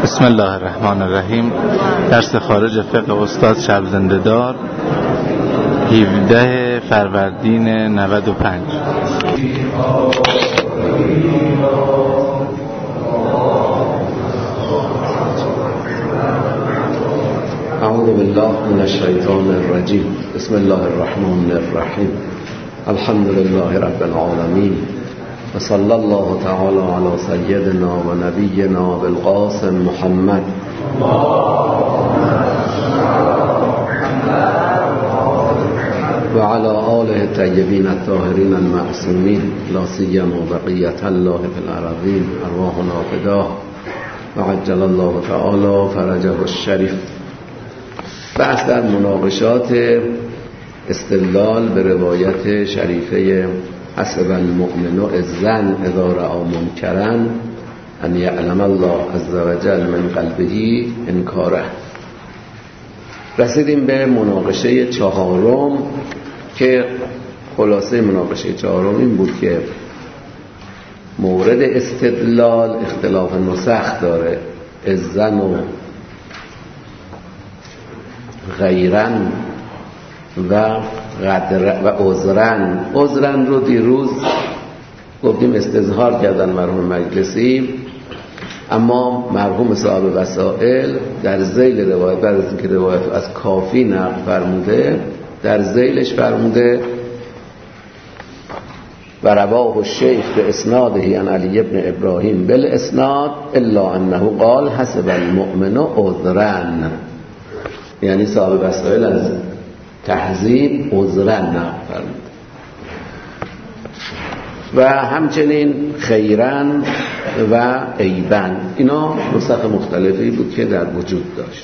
بسم الله الرحمن الرحیم. درس خارج فقه استاد شب زنده دار 17 فروردین 95. اعوذ بالله من الشیطان الرجیم. بسم الله الرحمن الرحیم. الحمد لله رب العالمین و صلی الله تعالی علی سیدنا و نبینا بالقاسم محمد و علی آله الطیبین الطاهرین المعصومین لا سیما بقیة الله فی الارضین ارواحنا فداه و عجل الله تعالی فرجه الشریف. بحث در مناقشات استدلال به روایت شریفه حسب المؤمن عزا اذا رأى منکرا ان یعلم الله عز وجل من قلبه انکاره. رسیدیم به مناقشه چهارم که خلاصه مناقشه چهارم این بود که مورد استدلال اختلاف نسخ داره. عزا و غیرن و قدر و عذرن رو دیروز گفتیم استظهار کردن مرحوم مجلسی، اما مرحوم صاحب وسائل در ذیل روایت بعد از اینکه روایت از کافی نقل فرموده در ذیلش فرموده و رواه الشیخ به اسناده عن علی ابن ابراهیم بالاسناد الا انه قال حسب المؤمن عذرن، یعنی صاحب وسائل از تهذیب عذرن نقل فرمود. و همچنین خیرن و عیبن، اینا نسخ مختلفی بود که در وجود داشت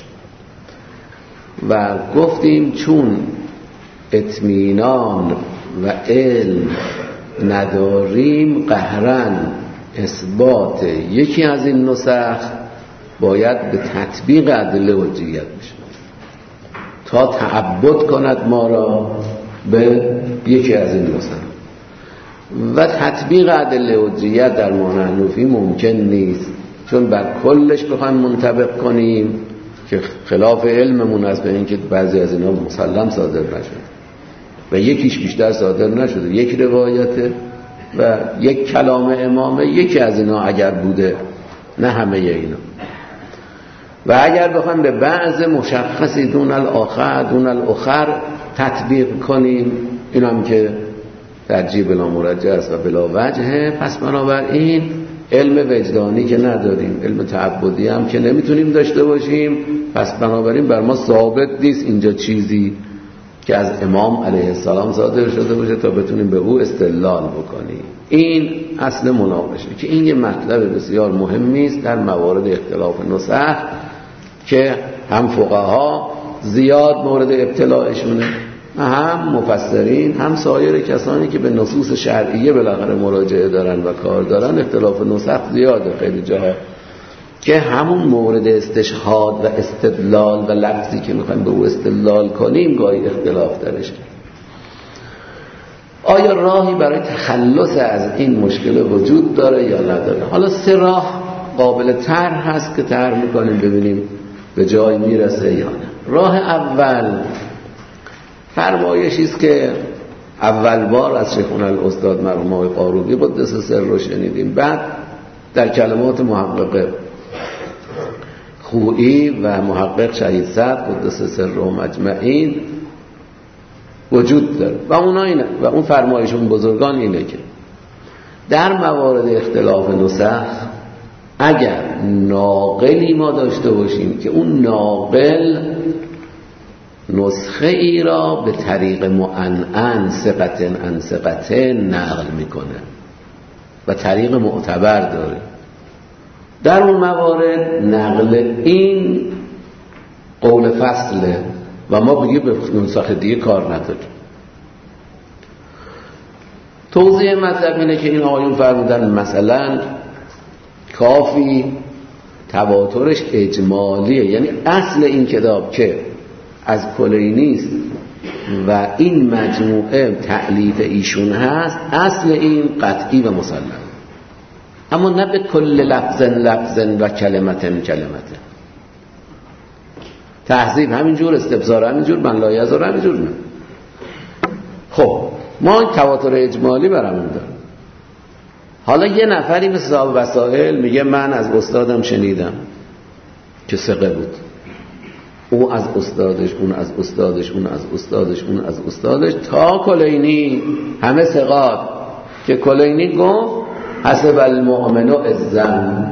و گفتیم چون اطمینان و علم نداریم قهرن اثبات یکی از این نسخ باید به تطبیق ادله حجیت بشه تا تعبد کند ما را به یکی از این نسخ، و تطبیق ادله حجیت در معنوفی ممکن نیست چون بر کلش بخوایم منطبق کنیم که خلاف علممون است به اینکه بعضی از اینا مسلم صادر نشده و یکیش بیشتر صادر نشده، یک روایته و یک کلام امامه، یکی از اینا اگر بوده نه همه اینا. و اگر بخوایم به بعض مشخصی دون الاخر تطبیق کنیم، این هم که ترجیح بلا مرجح است و بلا وجهه، پس بنابراین علم وجدانی که نداریم، علم تعبدی هم که نمیتونیم داشته باشیم، پس بنابراین بر ما ثابت نیست اینجا چیزی که از امام علیه السلام صادر شده باشه تا بتونیم به او استدلال بکنیم. این اصل مناقشه که این یه مطلب بسیار مهمی است در موارد اختلاف نسخ که هم فقها زیاد مورد ابتلاعشونه، هم مفسرین، هم سایر کسانی که به نصوص شرعیه بالاخره مراجعه دارن و کار دارن. اختلاف نسخ زیاده خیلی جاها که همون مورد استشهاد و استدلال و لفظی که میخوایم به او استدلال کنیم گاهی اختلاف درش. آیا راهی برای تخلص از این مشکل وجود داره یا نداره؟ حالا سه راه قابل طرح هست که طرح میکنیم ببینیم به جای میرسه یا نه. راه اول فرمایشی است که اول بار از شیخنا الاستاد مرحوم آقای قاروبی قدس سر رو شنیدیم، بعد در کلمات محقق خویی و محقق شهید صدر قدس سر رو مجمعین وجود داره و اونا اینه و اون فرمایشون بزرگان اینه که در موارد اختلاف نسخ اگر ناقلی ما داشته باشیم که اون ناقل نسخه ای را به طریق معنعن ثقة عن ثقة نقل میکنه و طریق معتبر داره، در اون موارد نقل این قول فصله و ما بگیم به نسخه دیگه کار نداریم. توضیح مطلب اینه که این آقایون فرمودن مثلا کافی تواترش اجمالیه، یعنی اصل این کتاب که از کلینی است و این مجموعه تألیف ایشون هست، اصل این قطعی و مسلم. اما نه به کل لفظ و کلمت. تهذیب همینجور، استبصار همینجور، من لا یزار همینجور. نه خب ما تواتر اجمالی برامون داریم. حالا یه نفری مثل صاحب وسائل میگه من از استادم شنیدم که ثقه بود، او از استادش، اون از استادش، اون از استادش، اون از استادش، تا کلینی همه ثقات، که کلینی گفت حسب المؤمن الظن.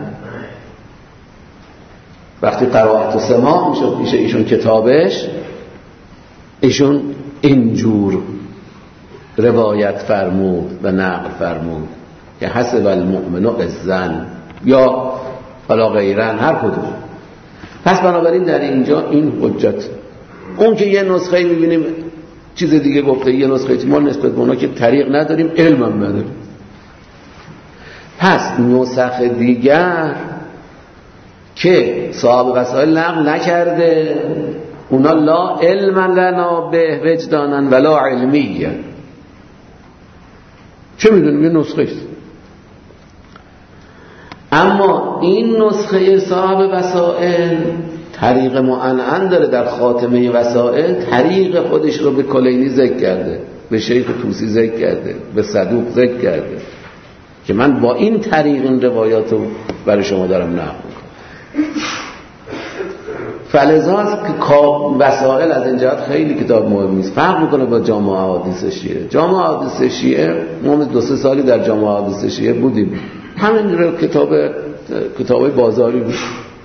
وقتی قرائت و سماع میشد پیش ایشون کتابش، ایشون اینجور روایت فرمود و نقل فرمود که حسب المؤمن الظن یا حالا غیرن، هر کدوم. پس بنابراین در اینجا این حجت. اون که یه نسخه میبینیم چیز دیگه گفته، یه نسخه ما نسبت به اونا که طریق نداریم، علم هم نداریم. پس نسخ دیگر که صاحب وسائل نقل نکرده، اونا لا علم لنا به وجدانن ولا علمیه. چه میدونیم؟ یه نسخه است. اما این نسخه صاحب وسائل طریق معنعن داره. در خاتمه وسائل طریق خودش رو به کلینی ذکر کرده، به شیخ طوسی ذکر کرده، به صدوق ذکر کرده که من با این طریق این روایات رو برای شما دارم نقل میکنم. فلذا وسائل از این جهت خیلی کتاب مهمی است. فرق میکنه با جامع احادیث شیعه. جامع احادیث شیعه ما 2-3 سالی در جامع احادیث شیعه بودیم، همین رو کتابای بازاری بود،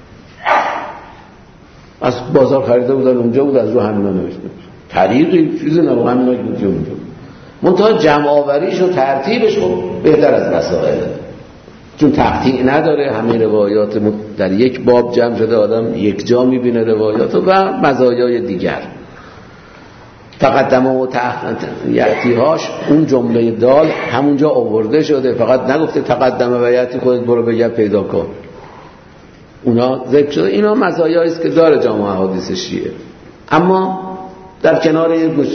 از بازار خریده بودن، اونجا بود، از رو همینا نوشته بود، طریقی چیزی نه، همینا بود اونجا. منتها جمع آوریش و ترتیبش خب بهتر از وسائل، چون تقطیع نداره، همه روایات در یک باب جمع شده، آدم یک جا میبینه روایات و مزایای دیگر. تقدمه و یعتیهاش اون جمله دال همونجا آورده شده، فقط نگفته تقدمه و یعتی خودت برو بگه پیدا کن، اونا ذکر شده. اینا مزایایی است که داره جامع احادیث شیعه. اما در کنار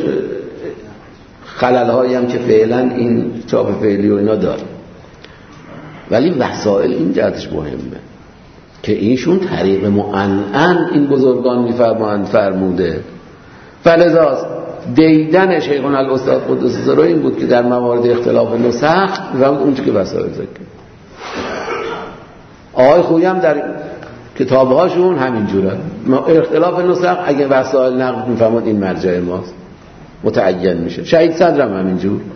خلل‌هایی هم که فعلا این چاپ فعلی و اینا داره، ولی وسائل این جهتش مهمه که ایشون طریق معنعن این بزرگان میفرمایند فرموده. فلذا دیدن شیخنا الاستاد قدس سره این بود که در موارد اختلاف نسخ و اون که وسائل ذکر. آقای خویی هم در کتابهاشون همین جوره، اختلاف نسخ اگه وسائل نقل میفرماد این مرجع ماست، متعین میشه. شهید صدر هم همین جور.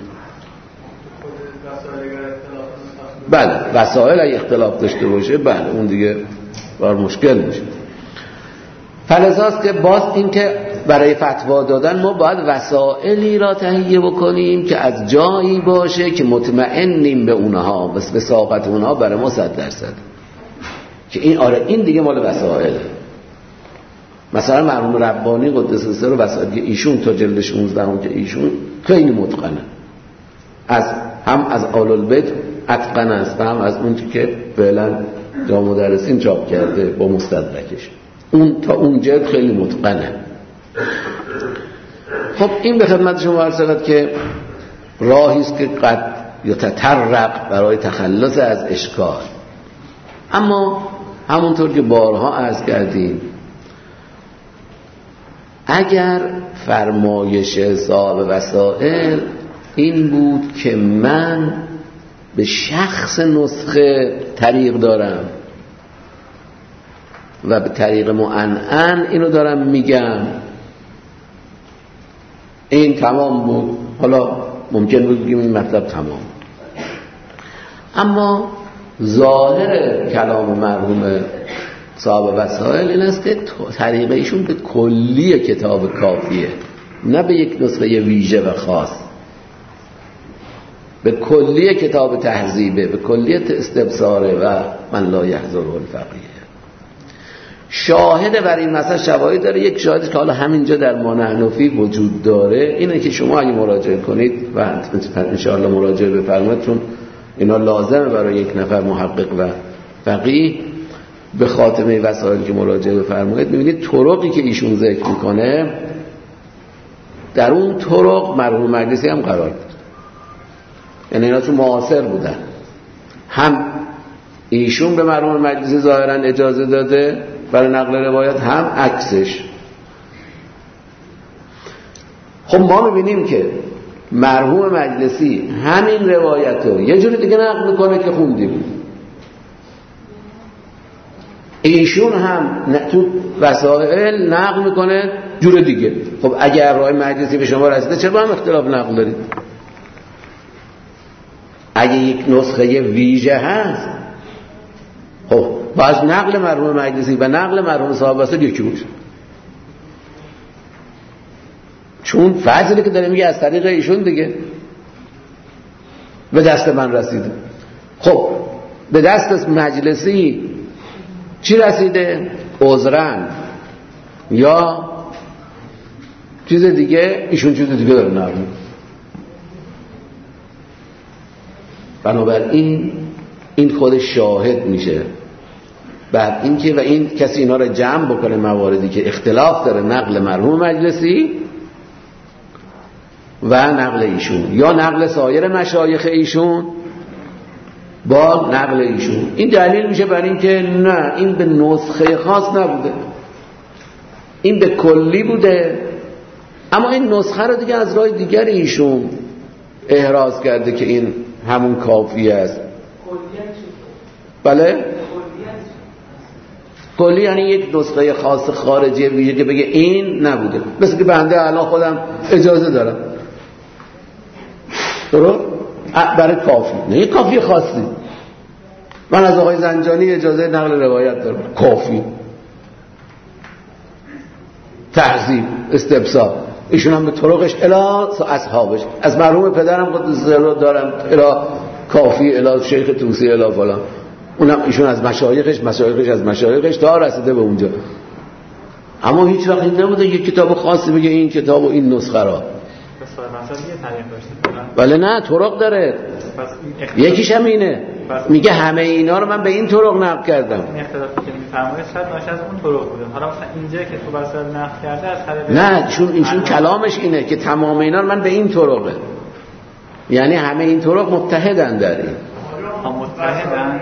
بله وسائل اگه اختلاف داشته باشه بله اون دیگه بار مشکل میشه. فلذاست که باز این که برای فتوا دادن ما باید وسائلی را تهیه بکنیم که از جایی باشه که مطمئنیم به اونها، بس به ساقط اونها برای ما 100% که این آره این دیگه مال وسائله. مثلا مرحوم ربانی قدس سره وسائل که ایشون تا جلد 16 هم که ایشون خیلی متقنه، هم از آل البیت اتقن است، هم از اون که فعلا جامع مدرسین چاپ کرده با مستدرکش، اون تا اون جلد خیلی متقنه. خب این به خدمت شما عرض شود که راهی است که قد یتطرق برای تخلص از اشکال. اما همونطور که بارها عرض کردیم، اگر فرمایش صاحب وسائل این بود که من به شخص نسخه طریق دارم و به طریق معنعن اینو دارم میگم، این تمام بود. حالا ممکن بود بگیم این مطلب تمام، اما ظاهر کلام مرحوم صاحب وسائل این است که طریق ایشون به کلی کتاب کافیه، نه به یک نسخه ویژه و خاص، به کلی کتاب تهذیبه، به کلیت استبصاره و من لا یحضره الفقیه. شاهد بر این مسئله شواهد داره. یک شاهدی که حالا همینجا در مانحنفی وجود داره اینه که شما اگه مراجعه کنید و انشاءالله مراجعه بفرمایید، چون اینا لازمه برای یک نفر محقق و فقیه، به خاتمه وسائل که مراجعه بفرمایید میبینید طرقی که ایشون ذکر میکنه در اون طرق مرحوم مجلسی هم قرار داره، یعنی اینا تو معاصر بودن، هم ایشون به مرحوم مجلسی ظاهرا اجازه داده برای نقل روایت، هم عکسش. خب ما میبینیم که مرحوم مجلسی همین روایت رو یه جوری دیگه نقل میکنه که خوندیم، ایشون هم تو وسائل نقل میکنه جور دیگه. خب اگر رای مجلسی به شما رسیده چرا با هم اختلاف نقل دارید؟ اگه یک نسخه ویژه هست خب باز نقل مرحوم مجلسی و نقل مرحوم صاحب وسائل یکی بود، چون فضلی که داره میگه از طریق ایشون دیگه به دست من رسیده. خب به دست مجلسی چی رسیده؟ عذرن یا چیز دیگه، ایشون چیز دیگه داره نقل. بنابراین این خود شاهد میشه بعد اینکه و این کسی اینا رو جمع بکنه مواردی که اختلاف داره نقل مرحوم مجلسی و نقل ایشون یا نقل سایر مشایخ ایشون با نقل ایشون. این دلیل میشه بر این که نه این به نسخه خاص نبوده، این به کلی بوده، اما این نسخه رو دیگه از راه دیگر ایشون احراز کرده که این همون کافی است. بله؟ کلی یعنی یک نسخه خاص خارجی ویژه که بگه این نبوده، مثل که بنده الان خودم اجازه دارم درست؟ برای کافی، نه یک کافی خاصی. من از آقای زنجانی اجازه نقل روایت دارم، کافی، تهذیب، استبصار، ایشون هم به طرقش الی اصحابش، از مرحوم پدرم قدس سره دارم الی کافی، الی شیخ توسی، الی فلان، اونم ایشون از مشایخش از مشایخش تا رسیده به اونجا. اما هیچ وقت این نبوده یک کتاب خاصی بگه این کتاب و این نسخه را. بله نه، طرق داره، یکیش هم اینه، میگه همه اینا رو من به این طرق نقل کردم. این اختلافی که میفرمایید شاید ناشی از اون طرق بوده. حالا مثلا اینجا که تو وسائل نقل کرده از طریق نه، ایشون کلامش اینه که تمام اینا رو من به این طرقه، یعنی همه این طرق متحدن در این. متحدن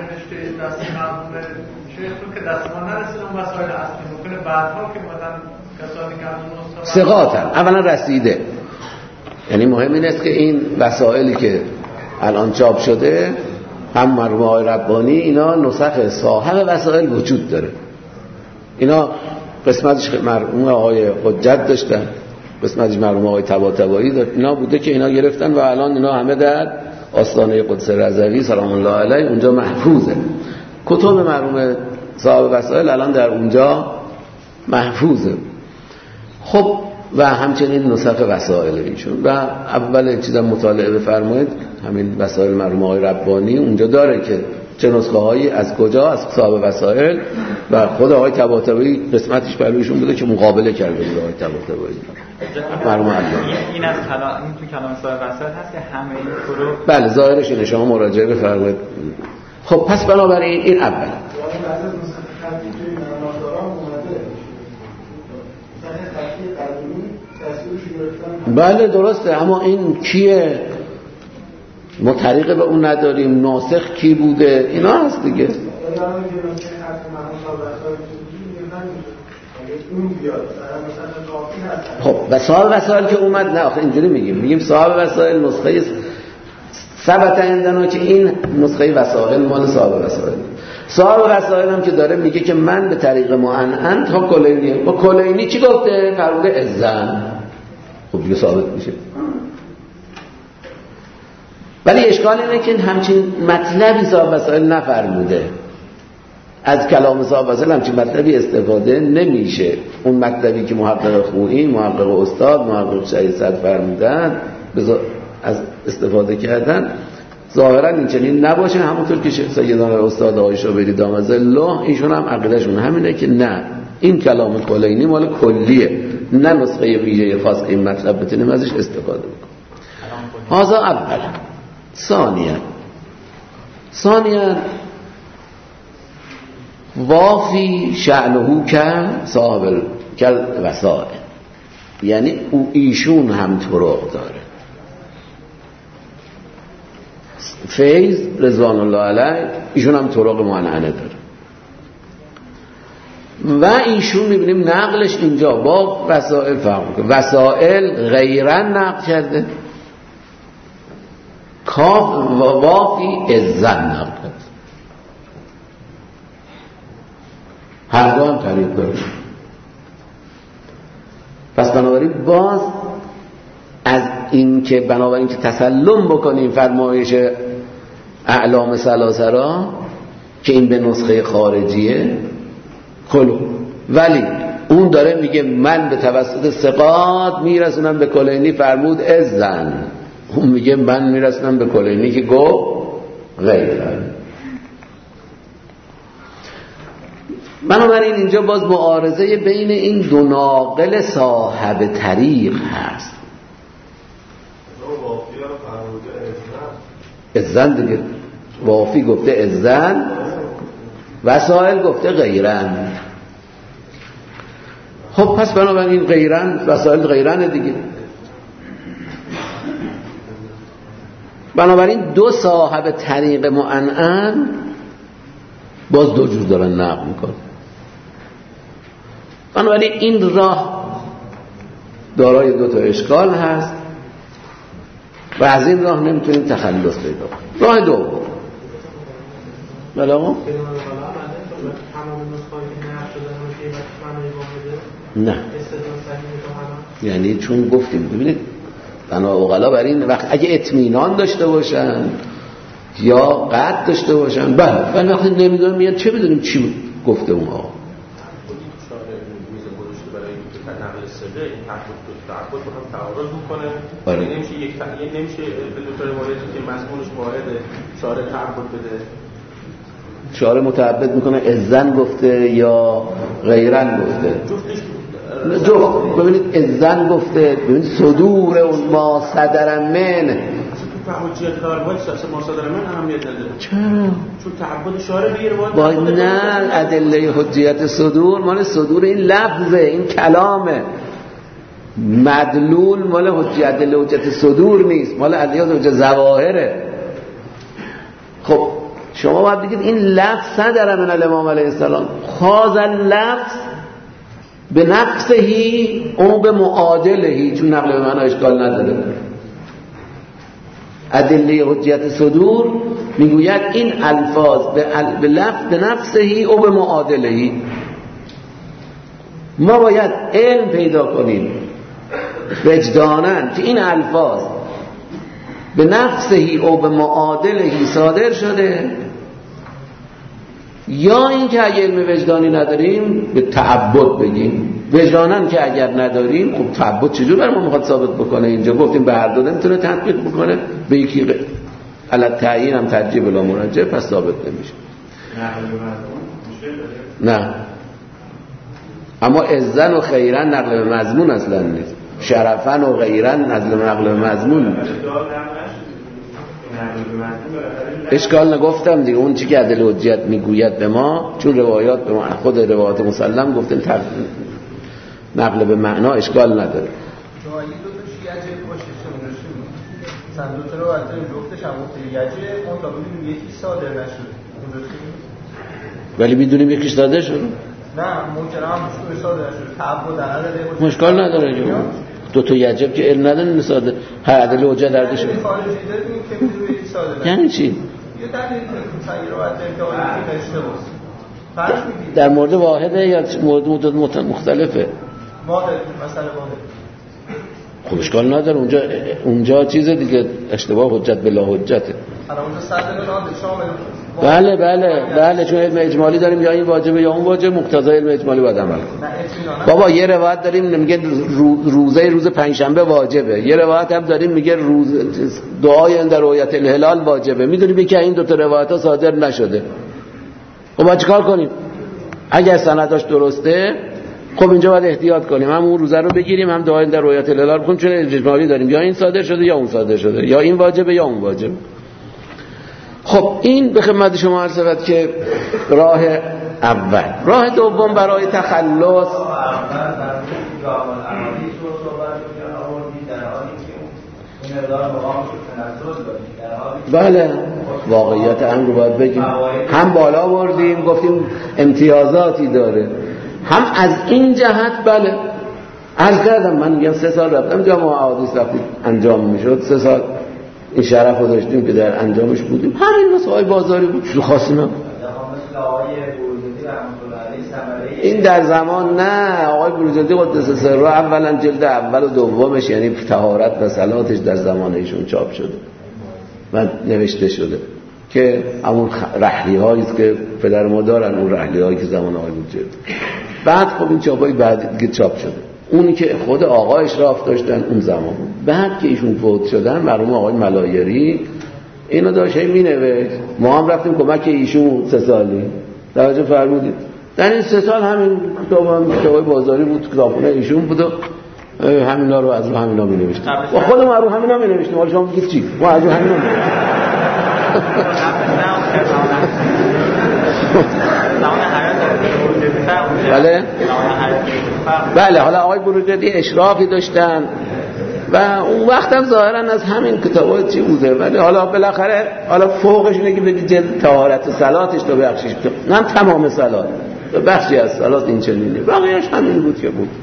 که دست ما نرسید اون وسائل اصلی ممکنه بعدها که مثلا کسانی که از ثقاتن اولا رسیده. یعنی مهم این است که این وسائلی که الان چاپ شده هم مرحوم آقای ربانی اینا نسخ صاحب وسائل وجود داره، اینا قسمتش مرحوم آقای حجت داشتن، قسمتش مرحوم آقای طباطبایی داشت، اینا بوده که اینا گرفتن و الان اینا همه در آستانه قدس رضوی سلام الله علیه اونجا محفوظه. کتب مرحوم صاحب وسائل الان در اونجا محفوظه. خب و همچنین نسخ وسائل ایشون و اول چیزا مطالعه بفرمایید همین وسائل مرحوم آقای ربانی اونجا داره که چه نسخه هایی از کجا از صاحب وسائل و خود آقای طباطبایی قسمتش برایشون بوده که مقابله کرده بود آقای طباطبایی مرحوم الله. این از کلام این تو کلام صاحب وسائل هست که همه این طرق بله ظاهرش اینه، شما مراجعه بفرمایید. خب پس بنابراین این اول بله درسته، اما این کیه؟ ما طریقه به اون نداریم، ناسخ کی بوده اینا هست دیگه. خب و صاحب وسائل که اومد نه آخه اینجوری میگیم صاحب وسائل نسخه ثبت عندنا که این نسخه وسائل مال صاحب وسائل. صاحب وسائل هم که داره میگه که من به طریق معنعن تا کلینی، با کلینی چی گفته؟ فرموده ازن. خب دیگه ثابت میشه. ولی اشکال اینه که همچین مطلبی صاحب وسائل نفرموده، از کلام صاحب وسائل همچین مطلبی استفاده نمیشه. اون مطلبی که محقق خویی، محقق استاد، محقق شهید صدر فرمودن از استفاده کردن ظاهرا این چنین نباشه. همونطور که سیدان استاد آقای شابری دامت الله ایشون هم عقیدهشون همینه که نه این کلام کلینی مال کلیه، نه نسخه ویژه خاص این مطلب بتونیم ازش استفاده بکنیم. هذا اول. ثانیا وافی شأنه که صاحب وسائل، یعنی ایشون هم طرق داره. فیض رضوان الله علیه، ایشون هم طرق معنعنه داره و ایشون میبینیم نقلش اینجا با وسائل فرق میکنه. وسائل غیرن نقل کرده، کاف و وافی ازن نقل کرده، هر دو هم طریق داره. پس بنابراین باز از این که بنابراین که تسلم بکنیم فرمایش اعلام ثلاثه را که این به نسخه خارجیه کلو، ولی اون داره میگه من به توسط ثقات میرسونم به کلینی فرمود ازن، اون میگه من میرسونم به کلینی که گفت غیرن. بنابراین اینجا باز معارضه بین این دو ناقل صاحب طریق هست. ازن دیگه، وافی گفته ازن، وسائل گفته غیرن. خب پس بنابراین غیرن، وسائل غیرن دیگه. بنابراین دو صاحب طریق معنعن باز دو جور دارن نقل میکنن. بنابراین این راه دارای دو تا اشکال هست و از این راه نمیتونیم تخلص پیدا کنیم. راه دوم بله آقا؟ نه، یعنی چون گفتیم ببینید بنا اوغلا بر این وقت اگه اطمینان داشته باشن یا قطع داشته باشن بله، ولی وقتی نمیدونم میاد چه بدونیم چی گفته اون آقا. تعبد با هم تعارض میکنه، نمیشه نمیشه به دو تا روایتی که مضمونش واحده شارع تعبد بده. شارع متعبد میکنه ازن گفته یا غیرن گفته؟ جفت. ببینید ازن گفته، ببینید صدور اون ما صدر من تو حجیت روایت ما صدر من اهمیت نداره. چرا؟ چون تعبد شارع به روایت با نه ادله حجیت صدور مال صدور این لفظه، این کلامه، مدلول مال حجیت صدور نیست، مال ادله ظواهره. خب شما باید بگید این لفظ صدر من الامام علیه السلام، خاض اللفظ به نفسهی او به معادلهی، چون نقل به معنی اشکال نداره. ادله حجیت صدور میگوید این الفاظ به لفظ به نفسهی او به معادلهی. ما باید علم پیدا کنیم وجدانن که این الفاظ به نفسهی او به معادلهی صادر شده، یا این که اگر علم وجدانی نداریم به تعبد بگیم. وجدانن که اگر نداریم خب تعبد چجور برای ما میخواد ثابت بکنه؟ اینجا گفتیم به هر دو نمیتونه تطبیق بکنه، به یکی علت تعیین هم ترجیح بلا مرجع، پس ثابت نمیشه. نه، اما اذن و خیرن نقل به مضمون اصلا نیست، شرفن و غیرن نقل به مضمون نیست. اشکال نگفتم دیگه، اون چی که ادله حجیت میگوید به ما، چون روایات به ما خود روایات مسلم گفتن نقل به معنا اشکال نداره. جایی دو تا یجه باشه چون دو تا روایت جفتش هم گفته یجه، اون تا ببینیم یکی صادر نشده ولی میدونیم یکیش صادر شده. نه ممکنه هم مشکل صادر شده، تعبد نداره، مشکل نداره. دو تا یجب که علم نداره صادر، هر ادله حجت درده شده. یعنی چی؟ یه دلیل تغییر روایت امتحانی داشته باشه. در مورد واحده یا مورد مختلفه؟ واحد، مثلا واحد. خب اشکال نداره، اونجا چیز دیگه، اشتباه حجت بلا حجته. اونجا صدر شامل. بله چون علم اجمالی داریم، یا این واجبه یا اون واجب، مقتضای علم اجمالی باید عمل کنیم. بابا یه روایت داریم میگه روز پنجشنبه واجبه، یه روایت هم داریم میگه دعای اند رؤیت الهلال واجبه. میدونیم که این دو تا روایت‌ها صادر نشده. خب ما چیکار کنیم؟ اگر سنداش درسته خب اینجا باید احتیاط کنیم، هم اون روزه رو بگیریم، هم دعای اند رؤیت الهلال بکنیم، چون اجمالی داریم یا این صادر شده یا اون صادر شده، یا این واجبه یا اون واجبه. خب این به خدمت شما عرض شود که راه اول. راه دوم برای تخلص بله واقعیت امر رو باید بگیم. هم بالا بردیم گفتیم امتیازاتی داره، هم از این جهت بله عرض کردم. من میگم 3 سال رفتم جامعه احادیث وقتی انجام میشد، 3 سال این شرف رو داشتیم که در انجامش بودیم. همین مسائل بازاری بود، چیز خاصی نبود. این در زمان نه آقای بروجردی قدس سره اولا جلد اول و دومش یعنی طهارت و صلاتش در زمان ایشون چاپ شده و نوشته شده که همون رحلی هایی که پدر ما دارن، اون رحلی هایی که زمان آقای بروجردی. بعد خب این چاپای بعد دیگه چاپ شده، اونی که خود آقا اشراف داشتن اون زمان. بعد که ایشون فوت شدن مرحوم آقای ملایری اینو داشت مینوشت، ما هم رفتیم کمک ایشون 3 سالی. توجه فرمودید در این 3 سال همین کتابای بازاری بود، کتابخونه ایشون بود و همینا رو از رو همینا می‌نوشتیم و خودمون از رو همینا می‌نوشتیم. حالا شما میگید چی؟ ما از رو همینا بله حالا آقای بروجردی اشرافی داشتن و اون وقت هم ظاهرا از همین کتابا چی بوده، ولی حالا بالاخره حالا فوقش اینه که بگید جلد طهارت و صلاتش تو بخشش، نه تمام صلات، بخشی از صلات این چنینه، بقیه‌اش همین بود که بود.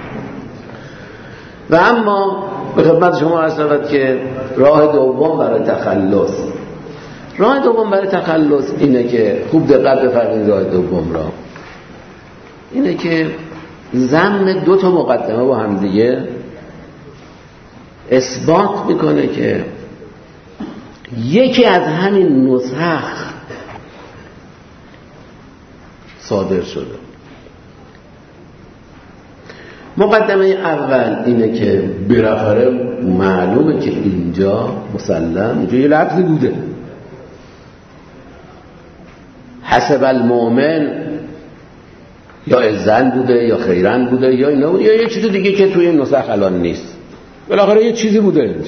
و اما به خدمت شما عرض شود که راه دوم برای تخلص اینه که خوب دقت بفرمایید. راه دوم را اینه که ضمن 2 تا مقدمه با هم دیگه اثبات میکنه که یکی از همین نسخ صادر شده. مقدمه اول اینه که بالاخره معلومه که اینجا مسلم اینجا یه لفظی بوده، حسب المؤمن یا اذن بوده یا خیرن بوده یا اینا بوده یا یه چیز دیگه که توی نسخ الان نیست، بالاخره یه چیزی بوده اینجا.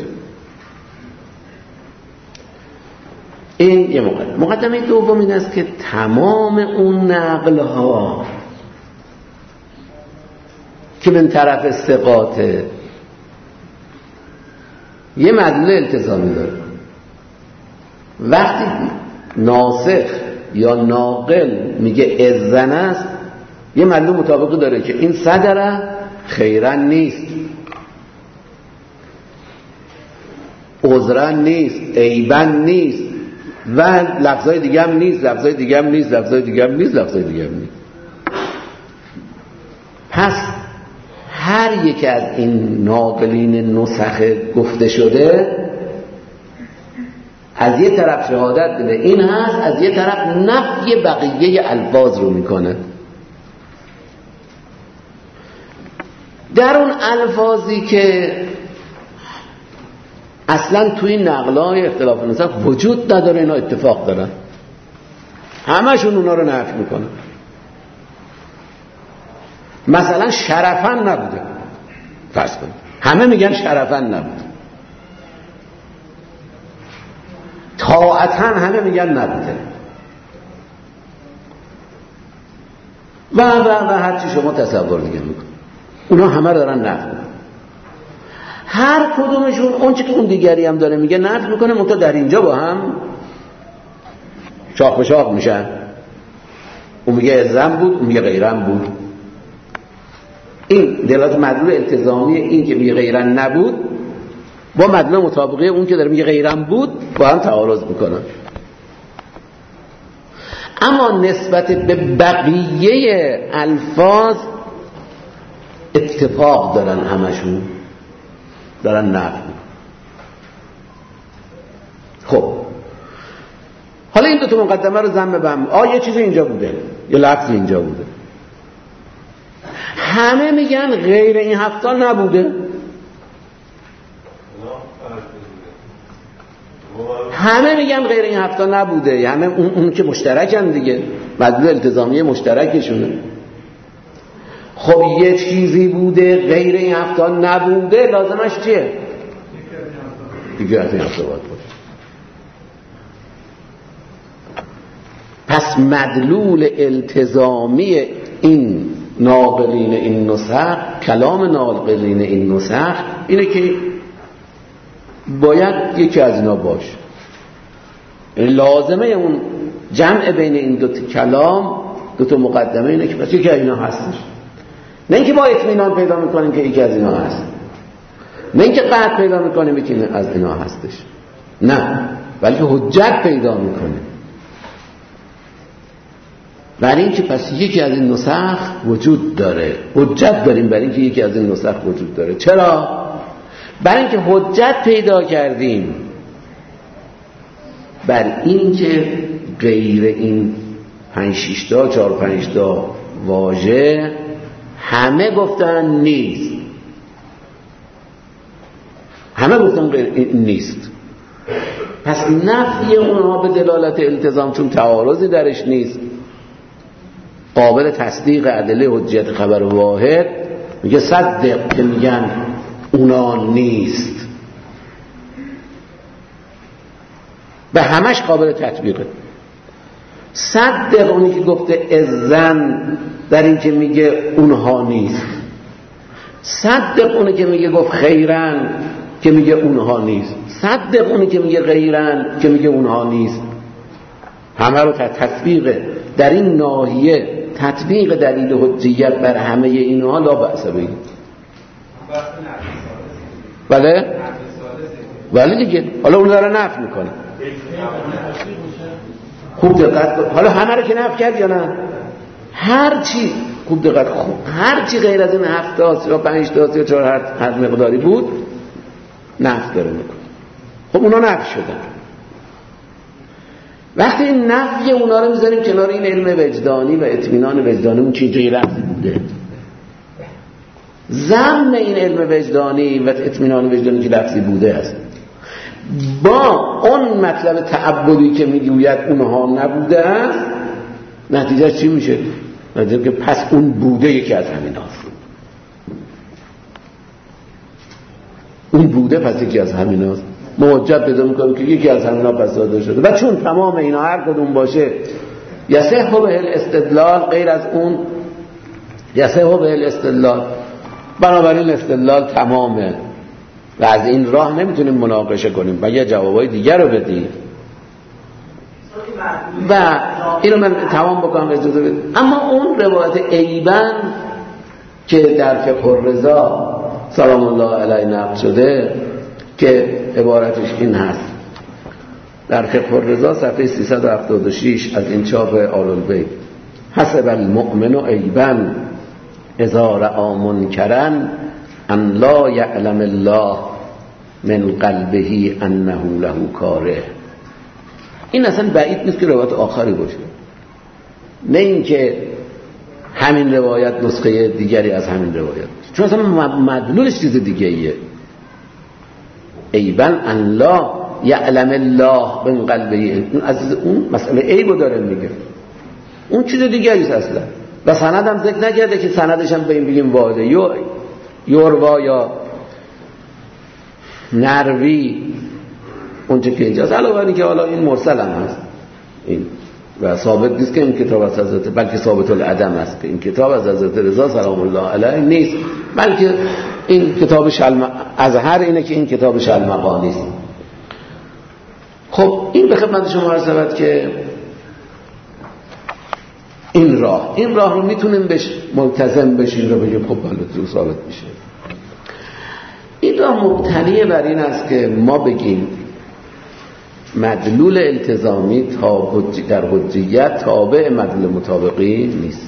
این یه مقدمه دوم این است که تمام اون نقل‌ها که من طرف ثقاته یه مدلول التزامی داره. وقتی ناسخ یا ناقل میگه اذن است یه مدلول مطابقی داره که این صدره خیرن نیست، عذرن نیست، عیبن نیست و لفظای دیگه هم نیست. پس هر یک از این ناقلین نسخ گفته شده از یه طرف شهادت بده این هست، از یه طرف نفی بقیه الفاظ رو میکنه. در اون الفاظی که اصلا توی نقلای اختلاف نسخ وجود نداره اینا اتفاق دارن، همشون اونا رو نفی میکنن. مثلا شرفن نبوده، فرض کنید همه میگن شرفن نبوده، طاعتن همه میگن نبوده و هر چی شما تصور دیگه میکن، اونا همه دارن نفی میکنن. هر کدومشون اون چی که اون دیگری هم داره میگه نفی میکنه، منتها در اینجا با هم چاق به چاق میشن. اون میگه ازم بود، اون میگه غیرم بود. این دلالت مدلول التزامی این که میگه غیرم نبود با مدلول مطابقه اون که داره میگه غیرم بود با هم تعارض میکنن. اما نسبت به بقیه الفاظ اتفاق دارن، همشون دارن نفی. خب حالا این 2 تا مقدمه رو ضم به هم، یه چیز اینجا بوده، یه لفظ اینجا بوده، همه میگن غیر این 7 تا نبوده، همه میگن غیر این 7 تا نبوده، یعنی اون که مشترکن دیگه، مدلول التزامی مشترکشونه. خب یه چیزی بوده غیر این 7 تا نبوده، لازمش چیه؟ دیگه از این 7 تا باید باشه. پس مدلول التزامی این ناقلین این نسخ، کلام ناقلین این نسخ اینه که باید یکی از اینا باشه. لازمه اون جمع بین این دو کلام، دو تا مقدمه اینه که پس یکی از اینا هستش. نه اینکه با اطمینان پیدا میکنیم که یکی از اینا هست، نه اینکه قطع پیدا میکنیم یکی از اینا هستش، نه، بلکه حجت پیدا میکنیم برای اینکه پس یکی از این نسخ وجود داره. حجت داریم برای اینکه یکی از این نسخ وجود داره. چرا؟ برای اینکه حجت پیدا کردیم بر اینکه غیر این 5-6 تا 4-5 تا واژه همه گفتن نیست، همه گفتن نیست. پس نفی اونها به دلالت التزام، چون تعارضی درش نیست، قابل تصدیق ادله حجیت خبر واحد، میگه صدق که میگن اونا نیست، به همش قابل تطبیقه. صدق اونی که گفته اذن در این که میگه اونها نیست، صدق اونی که میگه گفت خیرن که میگه اونها نیست، صدق اونی که میگه غیرن که میگه اونها نیست. همه رو تطبیق در این ناحیه، تطبیق دلیل حجیت بر همه اینها لا بأس به. بله؟ بله دیگه. حالا اون داره نفی میکنه. خوب دقت کن. حالا همه رو که نفی کرد یا نه؟ هر چی، خوب دقت کن، هر چی غیر از این 7 تا یا 5 تا یا 4 هر مقداری بود نفی داره میکنه. خب اونا نفی شدن. وقتی این نفی اونا رو میذاریم کنار این علم وجدانی و اطمینان وجدانی، اون چیزی غیرتی بوده، ضمن این علم وجدانی و اطمینان وجدانی که لفظی بوده است، با اون مطلب تعبدی که میگوید اونها نبوده است، نتیجه چی میشه؟ نتیجه که پس اون بوده یکی از همین هاست، اون بوده پس یکی از همین هاست. موجب پیدا میکنیم که یکی از همین ها پس صادر شده، و چون تمام اینا هر کدوم باشه یصح به الاستدلال، غیر از اون یصح به الاستدلال، بنابراین استدلال تمامه و از این راه نمیتونیم مناقشه کنیم و یه جوابای دیگر رو بدیم. و اینو من تمام بکنم اجازه بدید. اما اون روایت ایبن که در فقه الرضا سلام الله علیه نقل شده که عبارتش این هست در فقه الرضا صفحه 376 از این چاپ آل البیت: حسب المؤمن عیبا اذا رأى منکرا ان لا یعلم الله من قلبه انه له کاره. این اصلا بعید نیست که روایت آخری باشه، نه اینکه همین روایت نسخه دیگری از همین روایت باشه، چون اصلا مدلولش چیز دیگه ایه. عیبا ان لا یعلم الله من قلبه، اون عزیز اون مسئله عیبو داره میگه، اون چیز دیگری است اصلا. و سند هم ذکر نکرده که سندش هم به این بگیم واضحه یوروا یا نروی اونچه که اینجاست، علاوه اینکه حالا این مرسل هم هست این و ثابت نیست که این کتاب از حضرت، بلکه ثابت العدم است که این کتاب از حضرت رضا سلام الله علیه نیست، بلکه این کتاب از هر اینه که این کتاب شلمقانی است. خب این به خدمت شما عرض شود که این راه رو میتونیم بهش ملتزم بشیم رو بگیم خب بله ثابت میشه. این راه مبتنی بر این است که ما بگیم مدلول التزامی در حجیت تابع مدلول مطابقی نیست.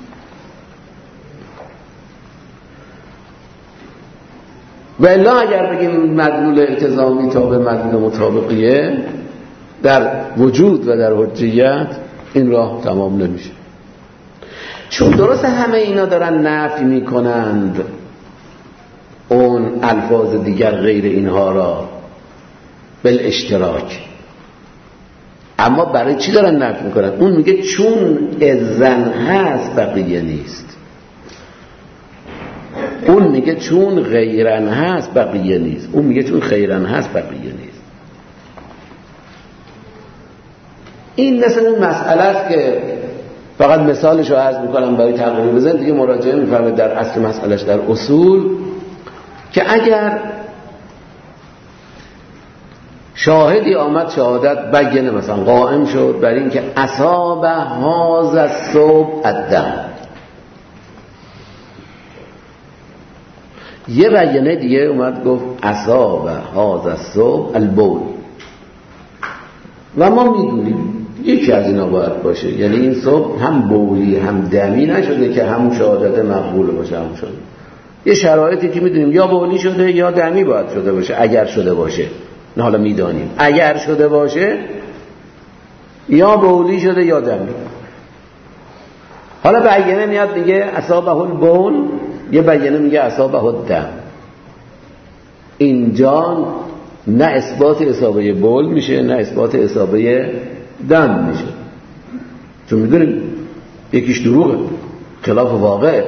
و الا اگر بگیم مدلول التزامی تابع مدلول مطابقیه در وجود و در حجیت، این راه تمام نمیشه، چون درست همه اینا دارن نفی میکنند اون الفاظ دیگر غیر اینها را بالاشتراک، اما برای چی دارن نفی میکنن؟ اون میگه چون اذن هست بقیه نیست، اون میگه چون غیرن هست بقیه نیست، اون میگه چون خیرن هست بقیه نیست. این مثل اون مسئله است که فقط مثالش رو عرض میکنم برای تقریب بزن، دیگه مراجعه میفرمه در اصل مسئلهش در اصول، که اگر شاهدی آمد شهادت بگنه مثلا قائم شد بر این که اصاب هذا الصبح الدم. یه بگنه دیگه اومد گفت اصاب هذا الصبح البول. و ما میدونیم یکی از اینا باید باشه، یعنی این صبح هم بولی هم دمی نشده که همون شهادت مقبول باشه. هم شده یه شرایطی که میدونیم یا بولی شده یا دمی باید شده باشه. اگر شده باشه، نه حالا میدانیم اگر شده باشه یا بولی شده یا دمی. حالا بیانه میاد میگه اصابه البول، یه بیانه میگه اصابه الدم. اینجا نه اثبات اصابه بول میشه نه اثبات اصابه دم میشه، چون میدونیم یکیش دروغه، خلاف واقعه.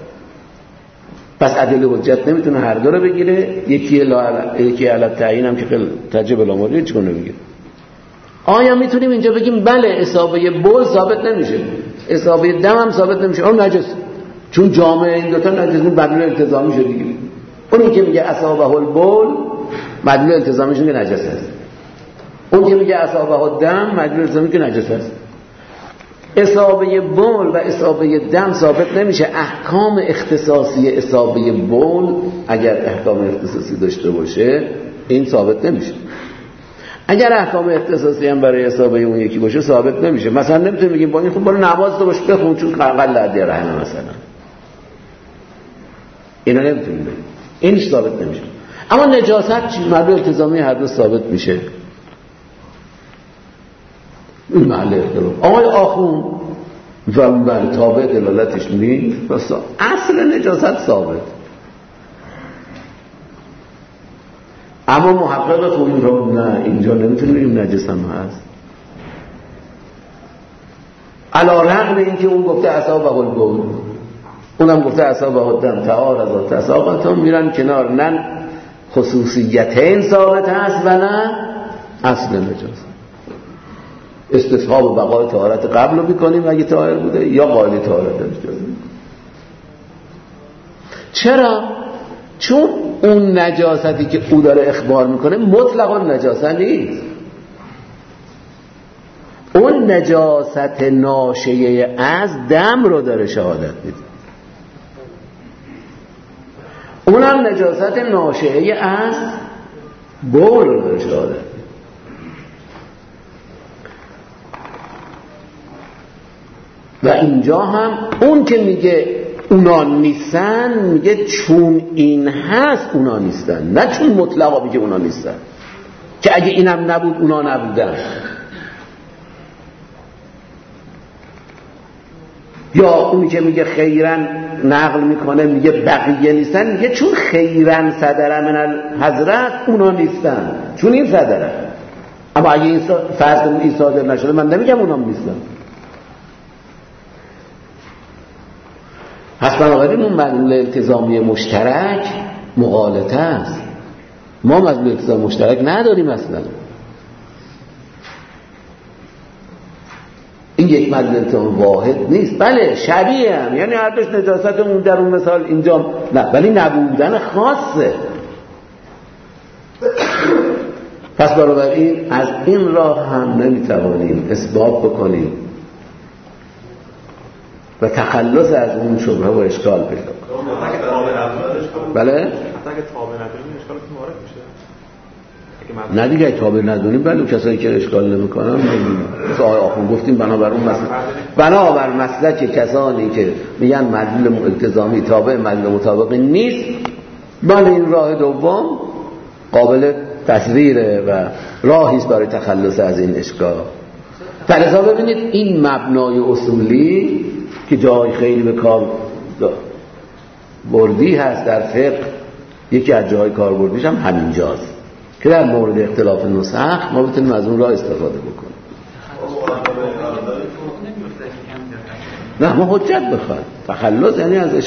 پس عدل حجت نمیتونه هر دو رو بگیره. یکی علت تعیین هم که تجب الاموری چون نمیگیره. آیا میتونیم اینجا بگیم بله اصابه بول ثابت نمیشه، اصابه دم هم ثابت نمیشه، اون نجس، چون جامعه این دوتا نجس مدلول التزامی شده دیگه. اونی که میگه اصابه البول مدلول التزامیش که نجس هست، اون که میگه اصابه الدم مدلول التزامی که نجس هست. اصابه بول و اصابه دم ثابت نمیشه. احکام اختصاصی اصابه بول اگر احکام اختصاصی داشته باشه این ثابت نمیشه. اگر احکام اختصاصی هم برای اصابه اون یکی باشه ثابت نمیشه. مثلا نمیتونیم بگیم با این خب برو نماز تو باش بخون چون قلقل لعدی رحمه مثلا، اینا نمیتونیم بگیم، اینش ثابت نمیشه. اما نجاست چی؟ مدلول التزامی هر دو ثابت میشه. این محل اختلاف. آقای آخون و بر تابع دلالتش نیست، اصل نجاست ثابت. اما محقق خونی رو نه، اینجا نمیتونیم بگیم نجس هم هست، علی رغم اینکه اون گفته اصابه البول اونم گفته اصابه الدم تعارض تساقط، میرن کنار. نه خصوصیتین ثابت هست و نه اصل نجاست. استصحاب بقای طهارت قبل رو میکنیم اگه طاهر بوده، یا قاعده طهارت اجازه. چرا؟ چون اون نجاستی که او داره اخبار میکنه مطلقا نجاست نیست. اون نجاست ناشیه از دم رو داره شهادت میده، اونم نجاست ناشیه از بول رو داره شهادت میده. و اینجا هم اون که میگه اونا نیستن میگه چون این هست اونا نیستن، نه چون مطلقا میگه اونا نیستن که اگه اینم نبود اونا نبودن. یا اونی که میگه خیرن نقل میکنه میگه بقیه نیستن، میگه چون خیرن صدر من الحضرت اونا نیستن، چون این صدره. اما اگه این فرض کنیم این صادر نشده من نمیگم اونا نیستن. پس بنابراین اون مدلول التزامی مشترک مغالطه است. ما مدلول التزام مشترک نداریم اصلا. این یک مدلول التزام واحد نیست. بله شبیه هم، یعنی هر دوش نجاستمون در اون مثال اینجا نه، ولی نبودن خاصه. پس بنابراین از این راه هم نمیتوانیم اثبات بکنیم و تخلص از اون شبهه و اشکال پیدا کنیم. بله؟ اگه تابع نداریم اشکال که وارد میشه. نه دیگه تابع ندونیم، بله کسایی که اشکال نمیکنن مثل آقای آخون گفتیم بنابر مسلک کسانی که میگن مدلول التزامی تابع مدلول مطابقی نیست، بله این راه دوم قابل تصویره و راهی است برای تخلص از این اشکال. فلذا ببینید این مبنای اصولی که جای خیلی به کار بردی هست در فقه، یکی از جای کار بردیش هم همینجاست که در مورد اختلاف نسخ ما بتونیم از اون راه استفاده بکنیم. نه ما حجت بخواهیم. تخلص یعنی از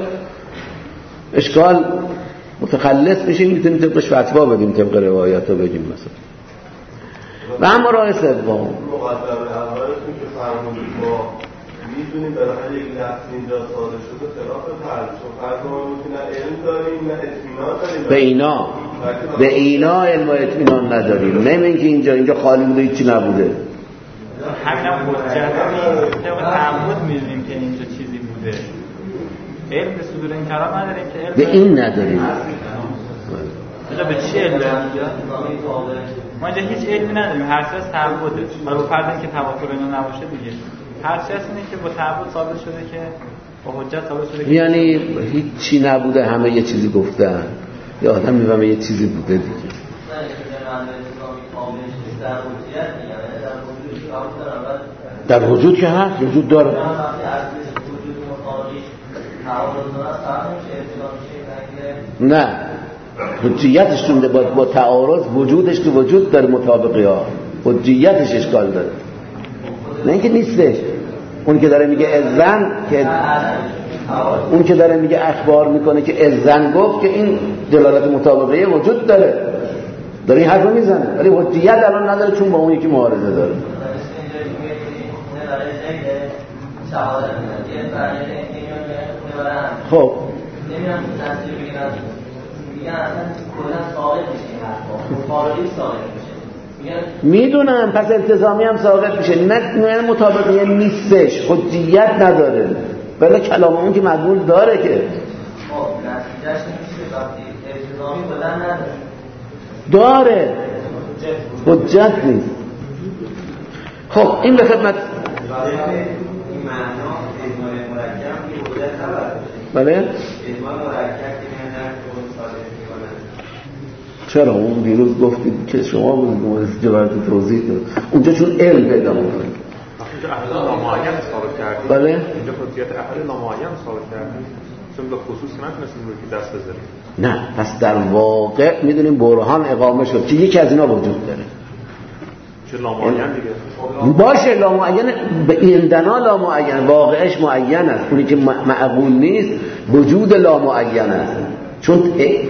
اشکال متخلص میشیم، میتونیم طبقش فتوا بدیم، طبق روایات رو بگیم مثلا. و اما راه سوم مقدمه اولتون که فرمودید ما میدونیم بالاخره یک لفظ اینجا صادر شده خلاف فرض، چون فرض ما میگیم نه علم داریم نه اطمینان داریم به اینا به اینا علم و اطمینان نداریم. نمیگن که اینجا خالی بوده هیچی نبوده. همینم حجت طبق تعبد می‌دونیم که اینجا چیزی بوده. علم به صدور این کلام نداریم که علم به این نداریم. اینجا به چی علم داریم؟ ما اینجا هیچ علمی نداریم. هر چیز تعبده. برای فرض که تواتر اینا نباشه دیگه. هر چیز اینه که با تعبد ثابت شده که با حجت ثابت شده که یعنی هیچی نبوده، همه یه چیزی گفتن. یا آدم میفهمه یه چیزی بوده دیگه. در وجود که هست، وجود داره. نه حجیتش تونده با تعارض وجودش تو وجود داره مطابقی ها، حجیتش اشکال داره، نه اینکه نیستش. اون که داره میگه ازن که اون که داره میگه اخبار میکنه که ازن گفت که این دلالت مطابقی وجود داره این حرف رو میزنه، ولی حجیت الان نداره چون با اون یکی معارضه داره. خب میدونم، پس التزامی هم ساقط میشه. نه مطابقیه نیستش، حجیت نداره، ولی کلام اون که مدلول داره که نتیجهش نمیشه وقتی التزامی بودن نداره، داره حجت نیست. خب این به خدمت این معنا اجمال مرکب که حجت نباید باشه. بله اجمال مرکب که نه اون صادق میکنن. چرا اون دیروز گفتید که شما بود جواب توضیح داد اونجا چون علم پیدا میکنه. اینجا احوال نامعین ثابت کردیم. بله اینجا حجیت احوال نامعین ثابت کردیم. چون به خصوص نتونستیم روی دست بذاریم. نه پس در واقع میدونیم برهان اقامه شد که یکی از اینا وجود داره. چه لامعین دیگه باشه، لامعین به این دنا لامعین، واقعش معین است. اونی که معقول نیست وجود لامعین است، چون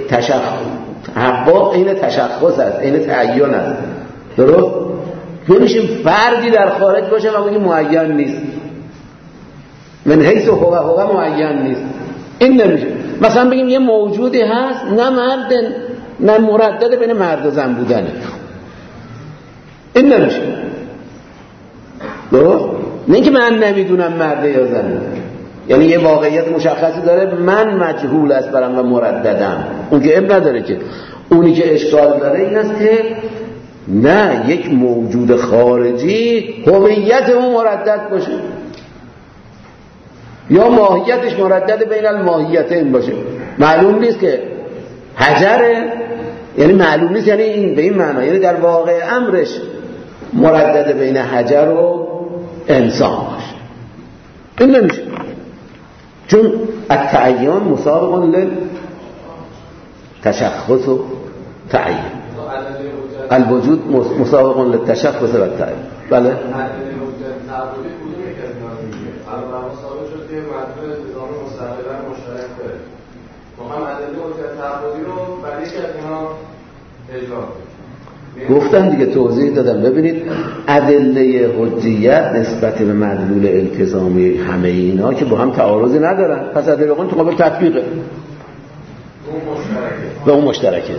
تحقق این تشخص است، این تعین است. درست؟ نمیشه فردی در خارج باشه و بگه معین نیست، من حیث هو معین نیست. این نمیشه. مثلا بگیم یه موجودی هست نه مرد نه مردد بین مرد و زن بودنه، این نمیشه. درست؟ نه اینکه من نمیدونم مرده یا زنه، یعنی یه واقعیت مشخصی داره، من مجهول است برام و مرددم، اون که اب نداره. که اونی که اشکال داره این است که نه یک موجود خارجی هویت اون مردد باشه یا ماهیتش مردد بین الماهیتین باشه. معلوم نیست که حجره، یعنی معلوم نیست، یعنی این به این معنا، یعنی در واقع امرش مردد بین حجر و انسان باشه. این نمیشه، چون التعین مسابق للتشخص و تعین، الوجود مسابق للتشخص و تعین. بله گفتم دیگه، توضیح دادم. ببینید ادله حجیت نسبت به مدلول التزامی همه اینا که با هم تعارضی ندارن، پس ادله قانون تو قابل تطبیقه و اون مشترکه.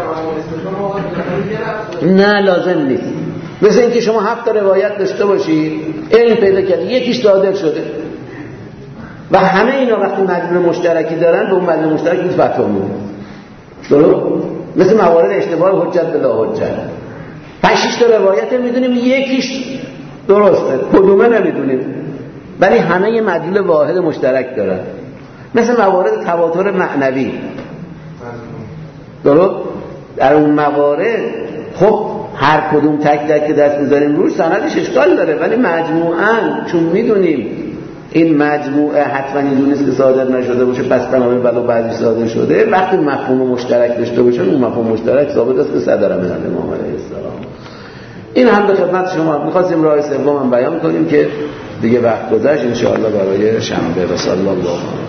نه لازم نیست. مثل اینکه شما 7 روایت داشته باشید، علم پیدا کردی یکیش صادر شده و همه اینا وقتی مدلول مشترکی دارن به اون مدلول مشترک نیست فتوا میدن. درست؟ مثل موارد اشتباه حجت بلا حجت. 5-6 تا روایت میدونیم یکیش درسته، کدومه نمیدونیم، ولی همه یه مدلول واحد مشترک دارن. مثل موارد تواتر معنوی. درست؟ در اون موارد خب هر کدوم تک تک که دست میذاریم روش سندش اشکال داره، ولی مجموعاً چون میدونیم این مجموعه حتما اینجور نیست که صادر نشده باشه، پس بنابراین ولو بعضی صادر شده، وقتی مفهوم مشترک داشته باشه اون مفهوم مشترک ثابت است که صدر من امام علیه السلام. این هم به خدمت شما می‌خواستیم راه سوم هم بیان کنیم که دیگه وقت گذشت، ان شاء الله برای شنبه. و صلی الله